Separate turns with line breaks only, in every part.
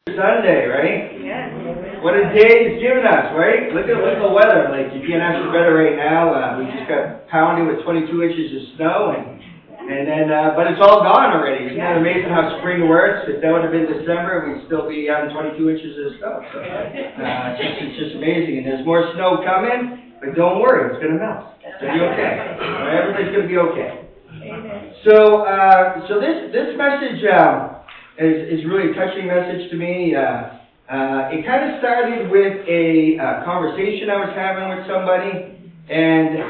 Sunday, right?
Yes.
What a day it's given us, right? Look at the weather. Like, you can't ask for better right now. We just got pounded with 22 inches of snow, and then, but it's all gone already. Isn't that amazing how spring works? If that would have been December, we'd still be having 22 inches of snow. So, it's just amazing. And there's more snow coming, but don't worry, it's going to melt. It's going to be okay. Everybody's going to be okay. So this message is really a touching message to me. It kind of started with a conversation I was having with somebody, and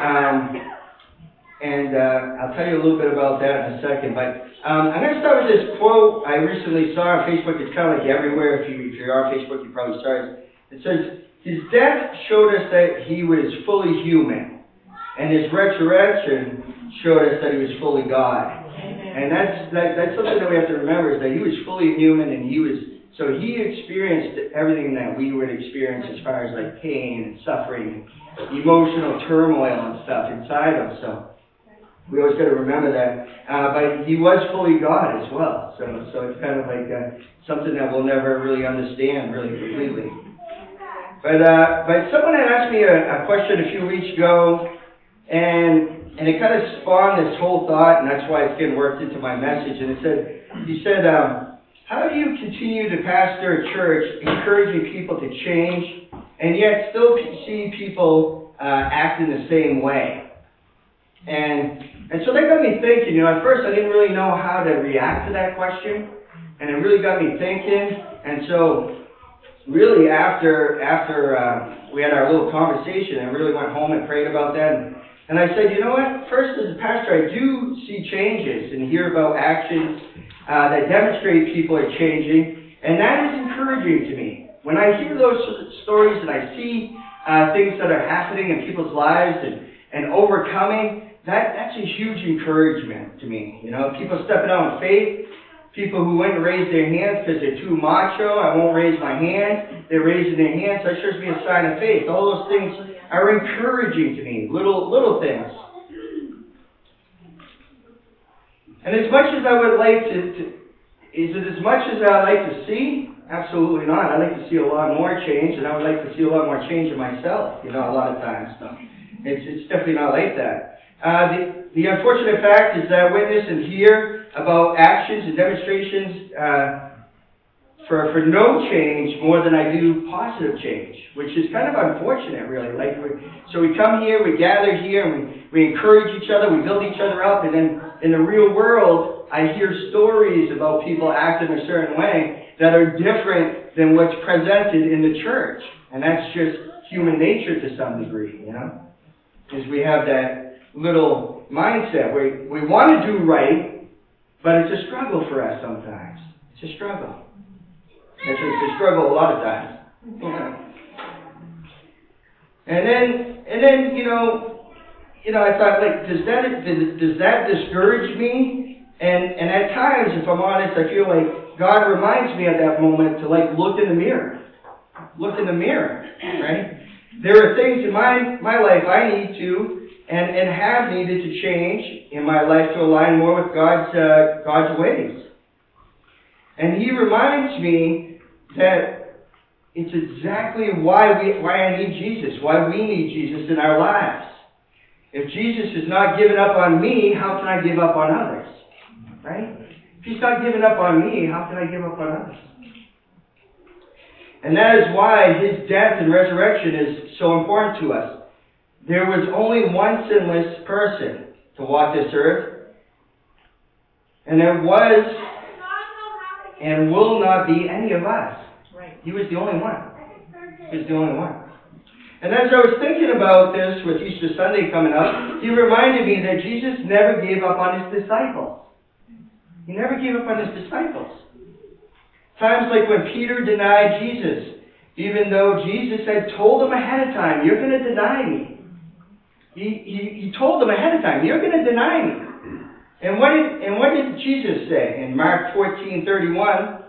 I'll tell you a little bit about that in a second. But I'm going to start with this quote I recently saw on Facebook. It's kind of like everywhere. If you're on Facebook, you probably saw it. It says, "His death showed us that he was fully human, and his resurrection showed us that he was fully God." And that's something that we have to remember, is that he was fully human, and he experienced everything that we would experience as far as like pain and suffering, emotional turmoil and stuff inside him. So we always got to remember that. But he was fully God as well. So it's kind of like something that we'll never really understand really completely. But someone had asked me a question a few weeks ago, and it kind of spawned this whole thought, and that's why it's getting worked into my message. And he said, how do you continue to pastor a church, encouraging people to change, and yet still see people act in the same way? And so that got me thinking. At first I didn't really know how to react to that question, and it really got me thinking. And so really after we had our little conversation, I really went home and prayed about that. And I said, you know what? First, as a pastor, I do see changes and hear about actions that demonstrate people are changing, and that is encouraging to me. When I hear those stories and I see things that are happening in people's lives and overcoming, that's a huge encouragement to me. People stepping out in faith, people who wouldn't raise their hands because they're too macho. I won't raise my hand. They're raising their hands. That should be a sign of faith. All those things are encouraging to me, little things. And as much as I would like is it as much as I like to see? Absolutely not. I like to see a lot more change, and I would like to see a lot more change in myself, a lot of times. So it's definitely not like that. The unfortunate fact is that I witness and hear about actions and demonstrations for no change more than I do positive change, which is kind of unfortunate, really. So we come here, we gather here, and we encourage each other, we build each other up, and then in the real world, I hear stories about people acting a certain way that are different than what's presented in the church. And that's just human nature to some degree, because we have that little mindset where we want to do right, but it's a struggle for us sometimes. It's a struggle. It's a struggle a lot of times. And then I thought, does that discourage me? And at times, if I'm honest, I feel like God reminds me at that moment to look in the mirror. Look in the mirror, right? There are things in my life I need to and have needed to change in my life to align more with God's ways. And He reminds me that it's exactly why I need Jesus, why we need Jesus in our lives. If Jesus is not giving up on me, how can I give up on others? Right? If He's not giving up on me, how can I give up on others? And that is why His death and resurrection is so important to us. There was only one sinless person to walk this earth, and there was and will not be any of us. He was the only one. He was the only one. And as I was thinking about this with Easter Sunday coming up, He reminded me that Jesus never gave up on His disciples. He never gave up on His disciples. Times like when Peter denied Jesus, even though Jesus had told him ahead of time, you're going to deny me. He told them ahead of time, you're going to deny me. And what did Jesus say in Mark 14:31?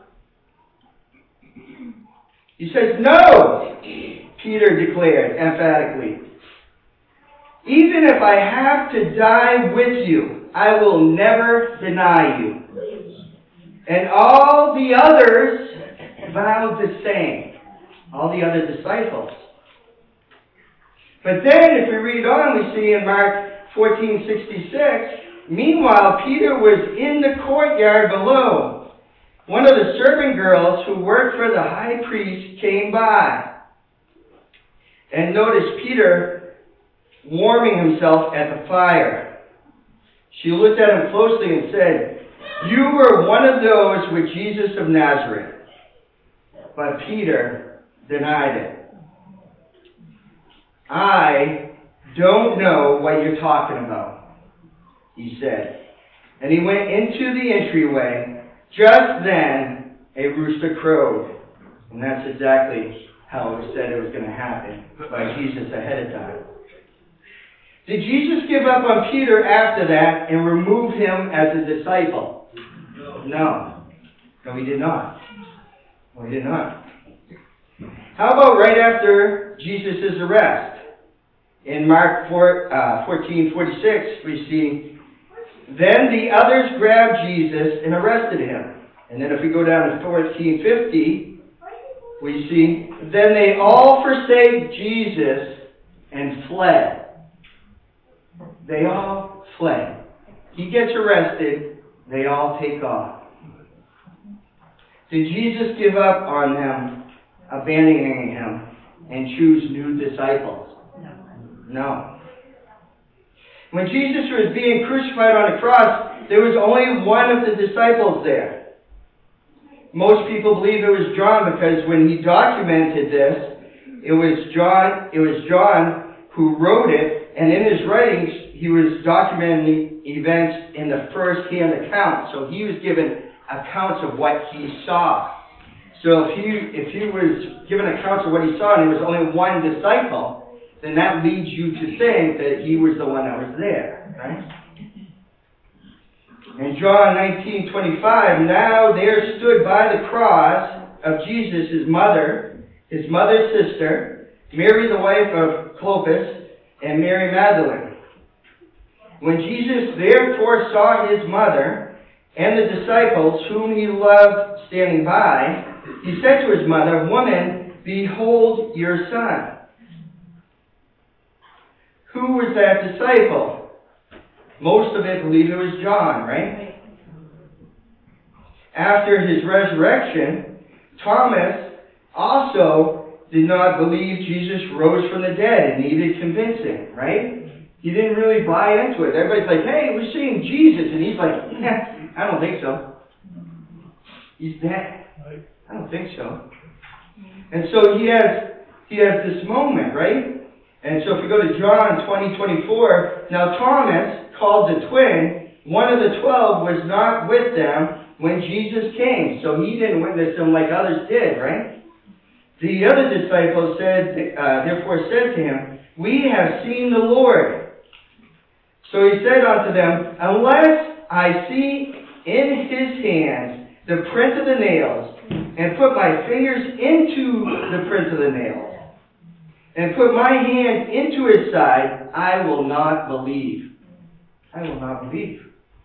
He says, "No," Peter declared emphatically. "Even if I have to die with you, I will never deny you." And all the others vowed the same. All the other disciples. But then, if we read on, we see in Mark 14:66, meanwhile, Peter was in the courtyard below. One of the servant girls who worked for the high priest came by and noticed Peter warming himself at the fire. She looked at him closely and said, "You were one of those with Jesus of Nazareth." But Peter denied it. "I don't know what you're talking about," he said. And he went into the entryway. Just then, a rooster crowed. And that's exactly how it was said it was going to happen by Jesus ahead of time. Did Jesus give up on Peter after that and remove him as a disciple? No. No, he did not. No, he did not. How about right after Jesus' arrest? In Mark 14:46, we see, then the others grabbed Jesus and arrested him. And then if we go down to 14:50, we see, then they all forsake Jesus and fled. They all fled. He gets arrested. They all take off. Did Jesus give up on them, abandoning him, and choose new disciples? No. When Jesus was being crucified on the cross, there was only one of the disciples there. Most people believe it was John because when he documented this, it was John who wrote it, and in his writings, he was documenting events in the first-hand account. So he was given accounts of what he saw. So if he was given accounts of what he saw and there was only one disciple, then that leads you to think that he was the one that was there, right? In John 19:25, now there stood by the cross of Jesus his mother's sister, Mary the wife of Clopas, and Mary Magdalene. When Jesus therefore saw his mother and the disciples whom he loved standing by, he said to his mother, "Woman, behold your son." Who was that disciple? Most of it believe it was John, right? After his resurrection, Thomas also did not believe Jesus rose from the dead and needed convincing, right? He didn't really buy into it. Everybody's like, "Hey, we're seeing Jesus." And he's like, "I don't think so. He's dead. I don't think so." And so he has this moment, right? And so if we go to John 20:24, now Thomas, called the twin, one of the 12, was not with them when Jesus came. So he didn't witness him like others did, right? The other disciples therefore said to him, "We have seen the Lord." So he said unto them, "Unless I see in his hands the print of the nails, and put my fingers into the print of the nails, and put my hand into his side, I will not believe." I will not believe.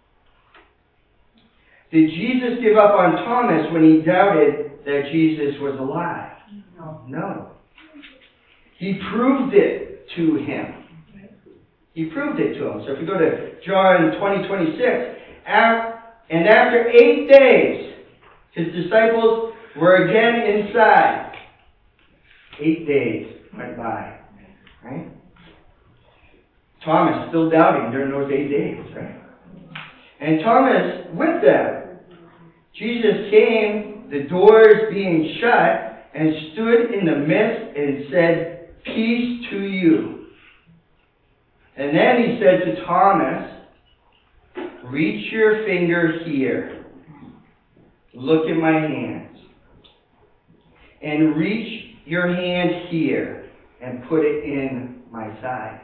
Did Jesus give up on Thomas when he doubted that Jesus was alive? No. He proved it to him. He proved it to him. So if we go to John 20:26, and after 8 days, his disciples were again inside. 8 days went by, right? Thomas still doubting during those 8 days, right? And Thomas with them. Jesus came, the doors being shut, and stood in the midst and said, "Peace to you." And then he said to Thomas, "Reach your finger here. Look at my hands. And reach your hand here and put it in my side."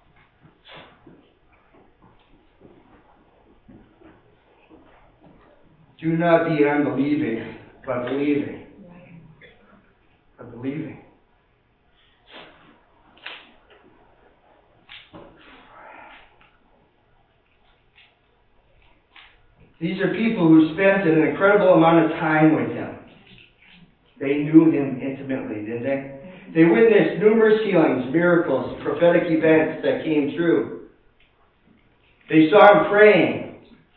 Do not be unbelieving, but believing. But believing. These are people who spent an incredible amount of time with him. They knew him intimately, didn't they? They witnessed numerous healings, miracles, prophetic events that came true. They saw him praying,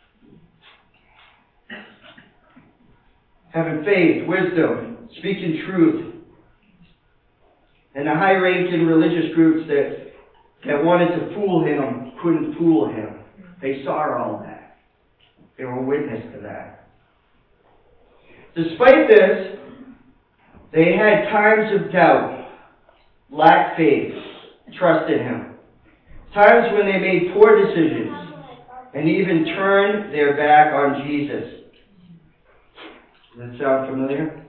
having faith, wisdom, speaking truth. And the high-ranking religious groups that wanted to fool him couldn't fool him. They saw all that. They were witness to that. Despite this, they had times of doubt, lacked faith, trust in him. Times when they made poor decisions and even turned their back on Jesus. Does that sound familiar?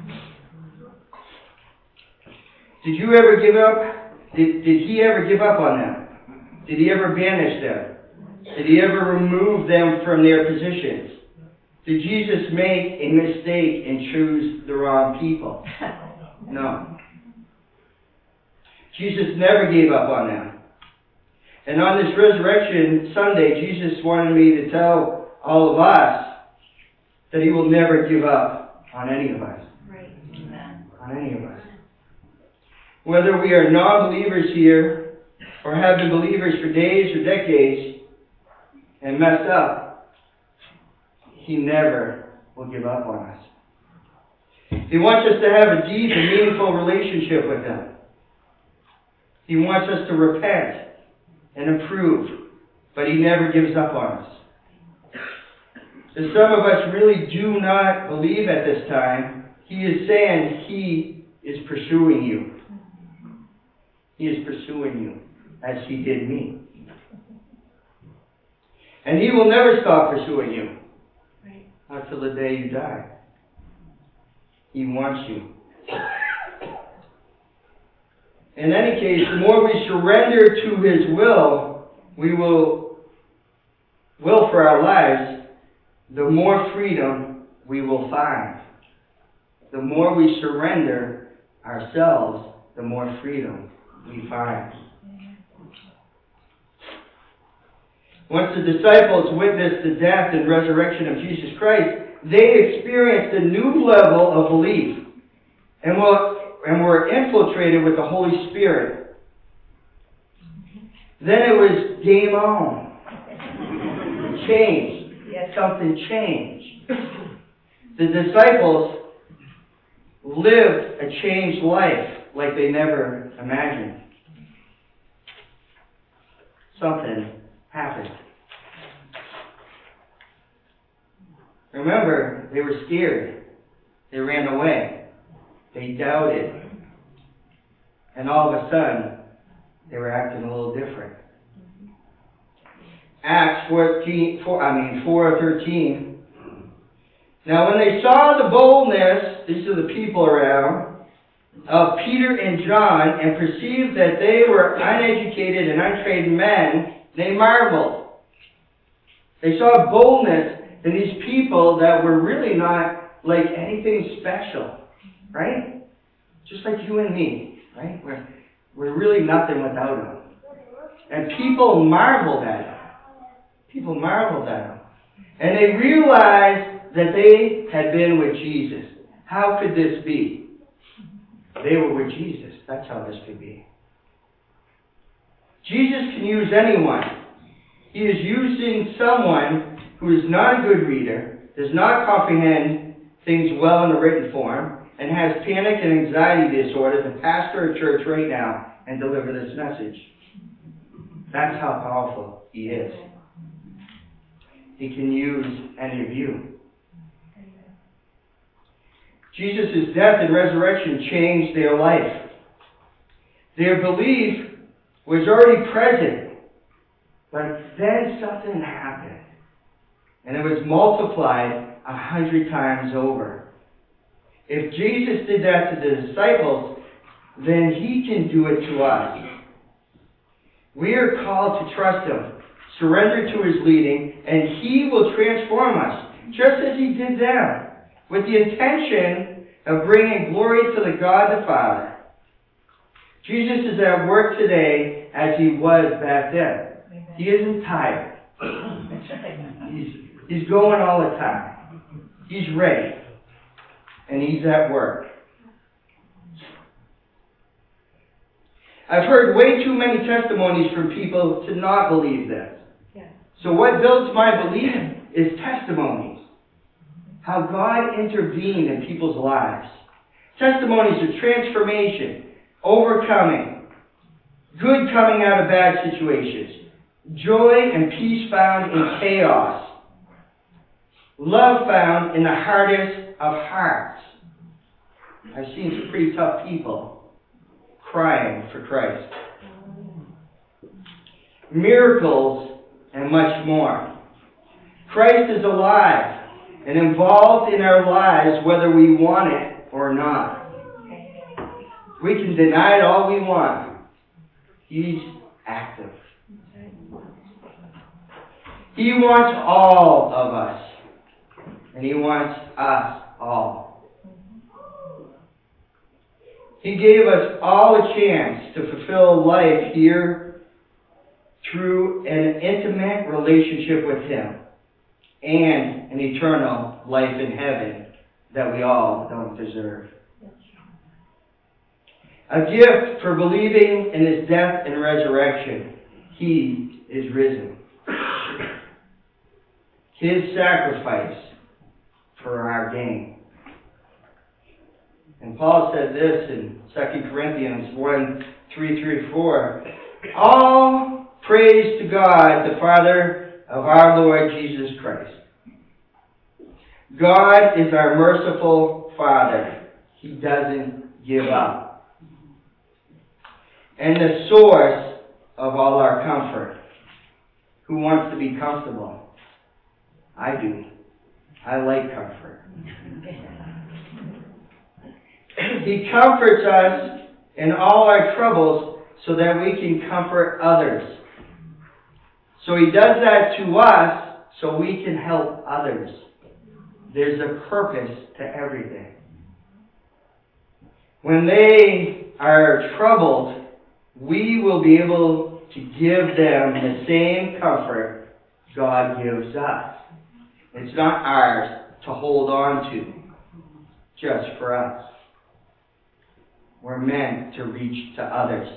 Did you ever give up? Did he ever give up on them? Did he ever banish them? Did he ever remove them from their positions? Did Jesus make a mistake and choose the wrong people? No. Jesus never gave up on them. And on this Resurrection Sunday, Jesus wanted me to tell all of us that he will never give up on any of us.
Right. Amen.
On any of us. Whether we are non-believers here or have been believers for days or decades and messed up, he never will give up on us. He wants us to have a deep and meaningful relationship with him. He wants us to repent and improve, but he never gives up on us. If some of us really do not believe at this time, he is saying he is pursuing you. He is pursuing you as he did me. And he will never stop pursuing you.
Right.
Not till the day you die. He wants you. In any case, the more we surrender to his will for our lives, the more freedom we will find. The more we surrender ourselves, the more freedom we find. Once the disciples witnessed the death and resurrection of Jesus Christ, they experienced a new level of belief and were infiltrated with the Holy Spirit. Then it was game on. Changed. Something changed. The disciples lived a changed life like they never imagined. Something happened. Remember, they were scared. They ran away. They doubted. And all of a sudden, they were acting a little different. Acts 4:13. Now when they saw the boldness, these are the people around, of Peter and John, and perceived that they were uneducated and untrained men, they marveled. They saw boldness in these people that were really not like anything special, right? Just like you and me, right? We're really nothing without them. And people marveled at them. People marveled at them. And they realized that they had been with Jesus. How could this be? They were with Jesus. That's how this could be. Jesus can use anyone. He is using someone who is not a good reader, does not comprehend things well in the written form, and has panic and anxiety disorder to pastor a church right now and deliver this message. That's how powerful he is. He can use any of you. Jesus' death and resurrection changed their life. Their belief was already present, but then something happened. And it was multiplied 100 times over. If Jesus did that to the disciples, then he can do it to us. We are called to trust him, surrender to his leading, and he will transform us, just as he did them, with the intention of bringing glory to the God the Father. Jesus is at work today as he was back then. He isn't tired. He's going all the time. He's ready. And he's at work. I've heard way too many testimonies from people to not believe this.
Yeah.
So what builds my belief is testimonies. How God intervened in people's lives. Testimonies of transformation, overcoming, good coming out of bad situations, joy and peace found in chaos, love found in the hardest of hearts. I've seen some pretty tough people crying for Christ. Miracles and much more. Christ is alive and involved in our lives whether we want it or not. We can deny it all we want. He's active. He wants all of us. And He wants us all. He gave us all a chance to fulfill life here through an intimate relationship with Him and an eternal life in heaven that we all don't deserve. A gift for believing in His death and resurrection. He is risen. His sacrifice for our gain. And Paul said this in 2 Corinthians 1:3-4. All praise to God, the Father of our Lord Jesus Christ. God is our merciful Father. He doesn't give up. And the source of all our comfort. Who wants to be comfortable? I do. I like comfort. He comforts us in all our troubles so that we can comfort others. So He does that to us so we can help others. There's a purpose to everything. When they are troubled, we will be able to give them the same comfort God gives us. It's not ours to hold on to, just for us. We're meant to reach to others.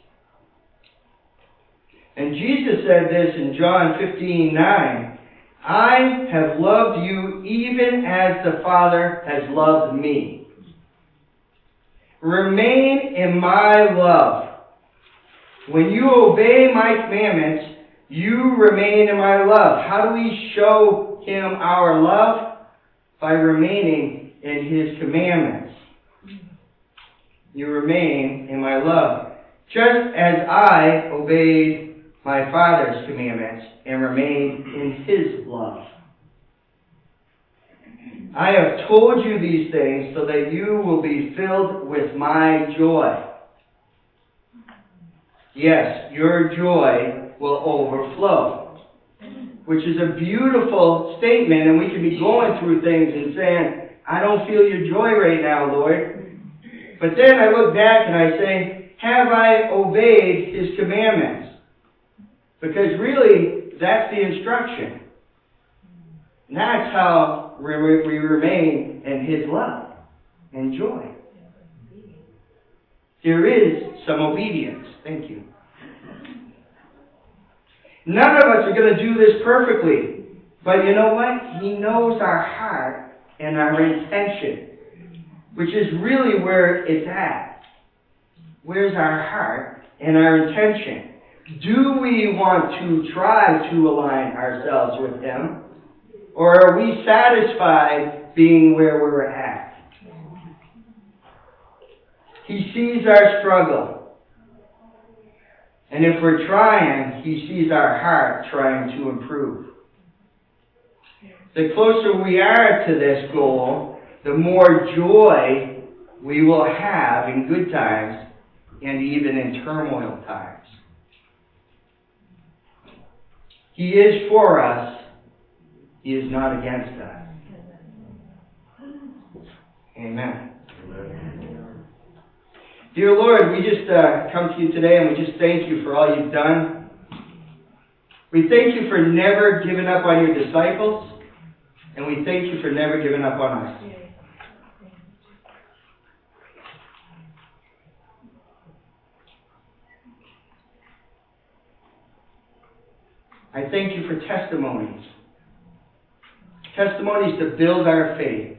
And Jesus said this in John 15:9. I have loved you even as the Father has loved me. Remain in my love. When you obey my commandments, you remain in my love. How do we show Him our love? By remaining in His commandments. You remain in my love. Just as I obeyed my Father's commandments and remained in His love. I have told you these things so that you will be filled with my joy. Yes, your joy will overflow. Which is a beautiful statement, and we can be going through things and saying, I don't feel your joy right now, Lord. But then I look back and I say, have I obeyed His commandments? Because really, that's the instruction. And that's how we remain in His love and joy. There is some obedience. Thank you. None of us are going to do this perfectly. But you know what? He knows our heart and our intention. Which is really where it's at. Where's our heart and our intention? Do we want to try to align ourselves with Him? Or are we satisfied being where we're at? He sees our struggle. And if we're trying, He sees our heart trying to improve. The closer we are to this goal, the more joy we will have in good times and even in turmoil times. He is for us. He is not against us. Amen. Dear Lord, we just come to you today and we just thank you for all you've done. We thank you for never giving up on your disciples, and we thank you for never giving up on us. I thank you for testimonies. Testimonies to build our faith.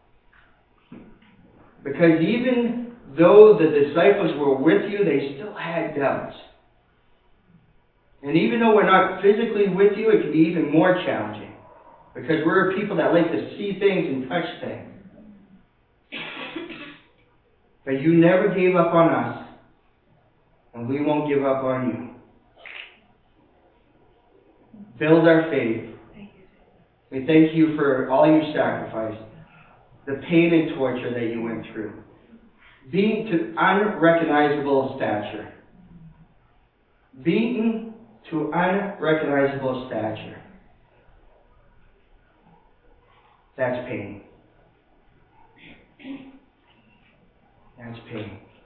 Because even though the disciples were with you, they still had doubts. And even though we're not physically with you, it can be even more challenging. Because we're people that like to see things and touch things. But you never gave up on us. And we won't give up on you. Build our faith. We thank you for all you sacrificed. The pain and torture that you went through. Being to unrecognizable stature. Beaten to unrecognizable stature. That's pain. That's pain.